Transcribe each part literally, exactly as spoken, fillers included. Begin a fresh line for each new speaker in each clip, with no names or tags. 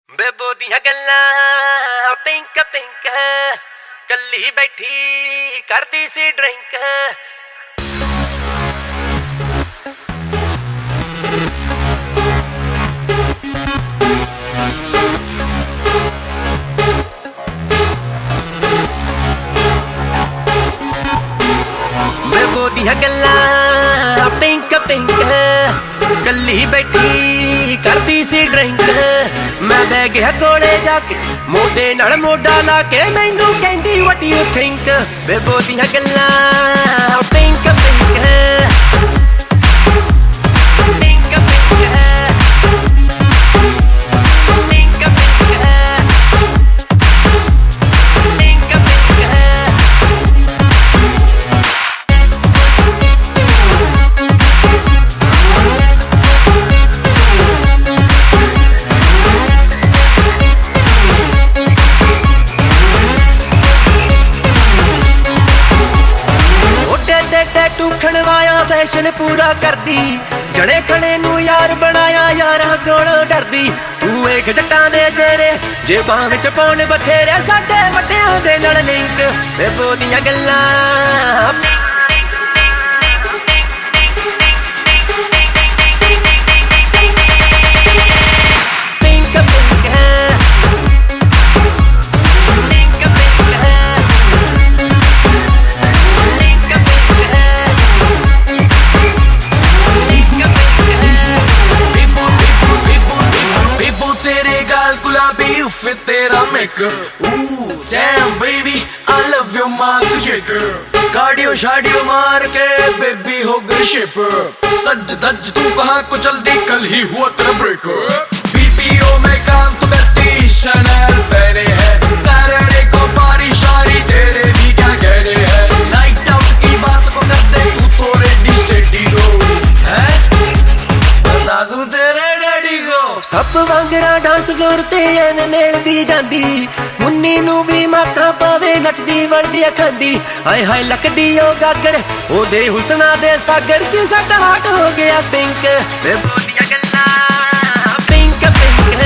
बेबो दियां गल्लां pink pink कल्ली बैठी करदी सी ड्रिंक। बेबो दियां गल्लां पिंक पिंक कल्ली बैठी करदी सी ड्रिंक। मैं बह गया कोले जाके मोढे नाल मोढा ला के मैनू कहंदी व्हाट यू थिंक। बेबो दियां गल्लां पिंक पिंक खणवाया फैशन पूरा करदी जड़े खड़े नू यार बनाया यारा कोलों डरदी। तू वेख जट्टां दे जेरे जेबां विच पाउण बथेरे साडे वड्डियां दे नाल लिंक। बेबो दियां गल्लां fit तेरा makeup ooh damn baby I love your mark shaker। Cardio शाडियो मार के बेबी हो गई शेप। सज धज तू कहाँ को चलती कल ही हुआ तेरा ब्रेकअप। बीपीओ में काम तो करती शनैल पहने है सैटरडे को बारी शारी तेरे भी क्या कहने हैं। नाइट आउट की बात को कर दे तू तो रेडी स्टेडी हो है बता दूं तेरे डैडी को। सब वांगरा डांस फ्लोर ते एवें मेलदी जांदी मुन्नी नू भी माता पावे नचदी वलदी खांदी। हाय हाय लकदी ओ गागर ओदे हुसना दे सागर च साडा हार्ट हो गया सिंक। बेबो दियां गल्लां पिंक पिंक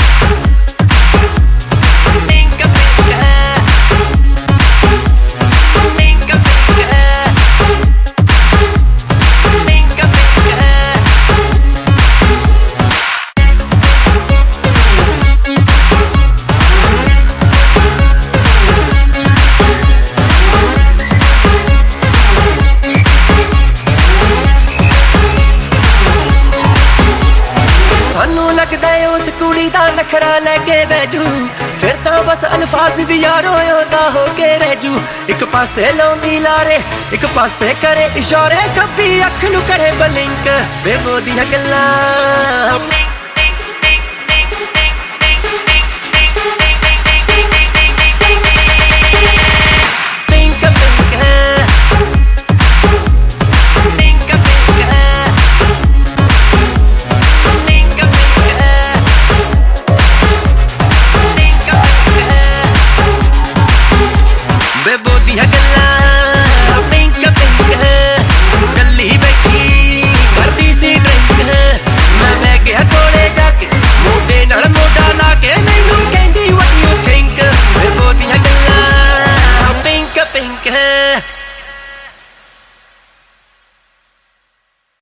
उस कुड़ी दा नखरा लेके बैजू फिर तो बस अल्फाज भी यारो ओदा हो के रहजू। एक पासे लाउंदी लारे एक पासे करे इशारे खब्बी अख नू करे बलिंक। बेबो दियां गल्लां